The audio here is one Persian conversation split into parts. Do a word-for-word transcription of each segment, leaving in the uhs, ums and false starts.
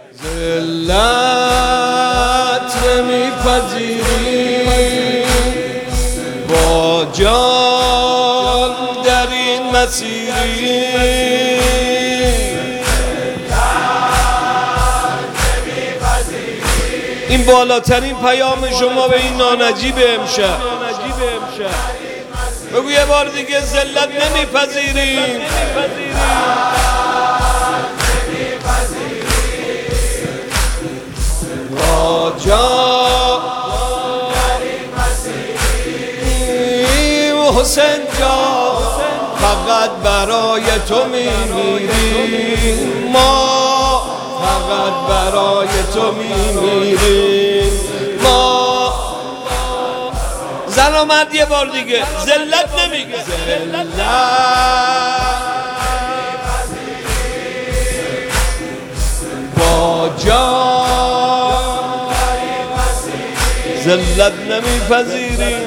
ذلت نمیپذیری با جان در این مسیری این بالاترین پیام شما به این نانجیب امشب. بگو یه بار دیگه ذلت نمیپذیریم با جان حسین جان فقط برای تو میمیریم ما، فقط برای تو میمیریم ما. زن و مرد یه بار دیگه ذلت نمیگه ذلت با جان ذلت نمیپذیریم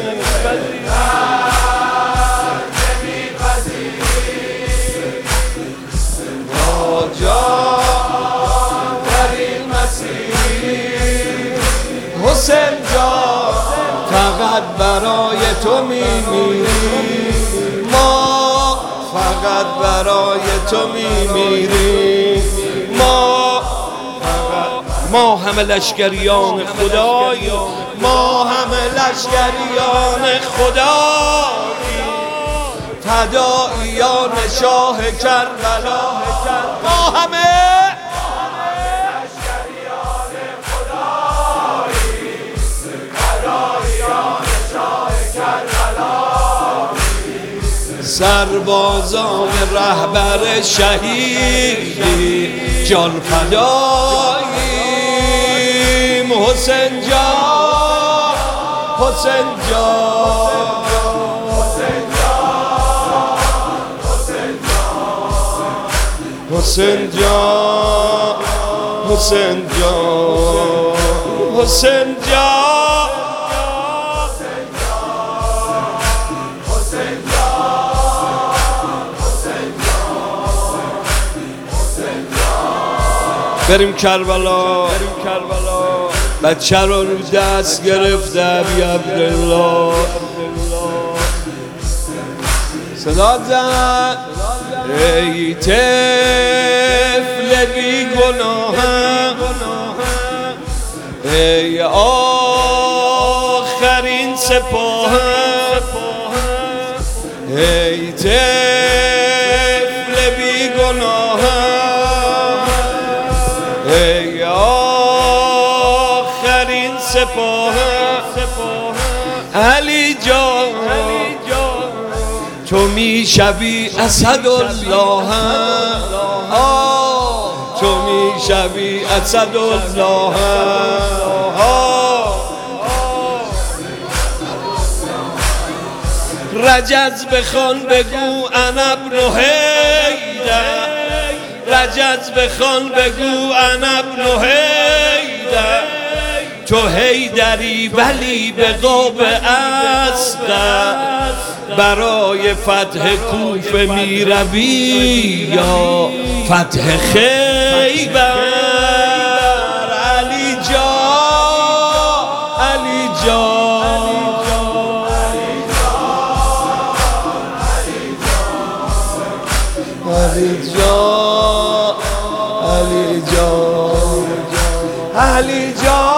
با جان در این مسیر حسین جان فقط برای تو میمیریم ما، فقط برای تو میمیریم ما. ما همه لشکریان خدایی، ما همه لشکریان خدایی، فداییان شاه کربلا. ما همه لشکریان خدایی، فداییان شاه کربلا، سربازان رهبر شهیدی جان فدایی. حسین جان حسین جان حسین جان حسین جان حسین جان حسین جان بریم کربلا. بچه رو رو دست گرفته بی عبدالله صدا زد ای طفل بی گناهم، ای آخرین سپاهم، ای طفل بی گناهم، ای آخرین سپاهم. علی جان تو میشوی اسدالله، تو میشوی اسدالله. رجز بخوان بگو انا ابن حیدر، رجز بخوان بگو انا ابن حیدر. تو حیدری ولی به قاب اصغر، برای فتح کوفه می روی یا فتح خیبر. علی جان علی جان علی جان علی جان علی جان.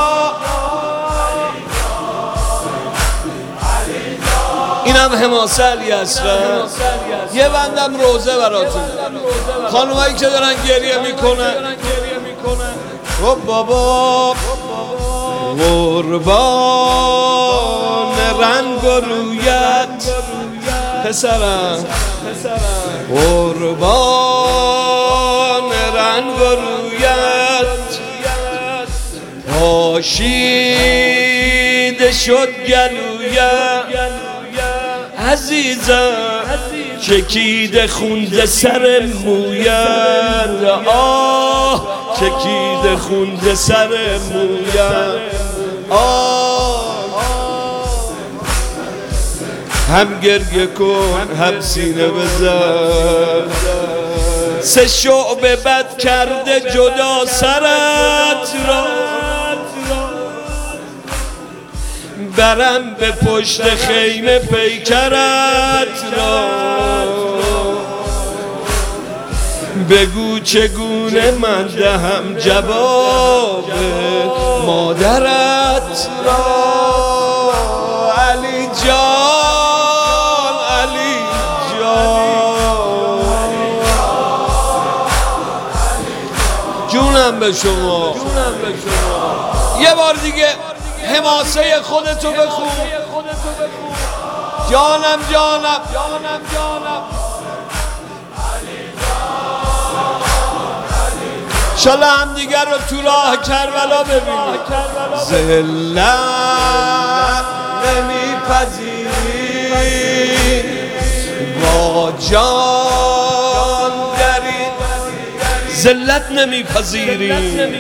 اینم حماسه علی اصغر. یه بندم روزه براتون، خانومایی که دارن گریه میکنن. خب بابا قربان رنگ و رویت پسرم، قربان رنگ و رویت پاشیده شد گلویت. عزیزم چکیده خونده سر مویت، آه چکیده خونده سر مویت. آه هم گریه کن هم سینه بزن، سه شعبه بد کرده جدا سرت را، برم به پشت خیمه پیکرت را. بگو چگونه من دهم جواب مادرت را. علی جان علی جان جونم به شما. یه بار دیگه حماسه خودتو بخون. جانم جانم جانم جانم شالا هم دیگر رو تو راه کربلا ببینید. ذلت نمیپذیری با جان دری، ذلت نمیپذیری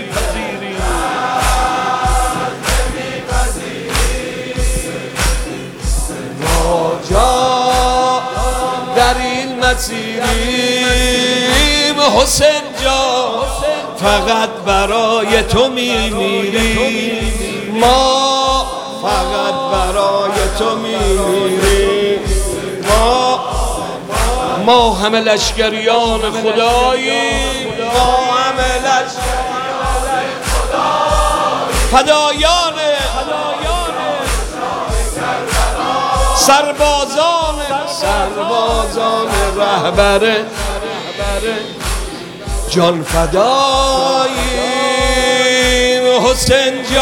با جان در این مسیریم. حسین جان فقط برای تو میمیریم، ما فقط برای تو میمیریم. ما ما همه لشکریان خداییم، ما همه لشکریان خداییم، فدایان سربازان سربازان رهبر جان فداییم. حسین جان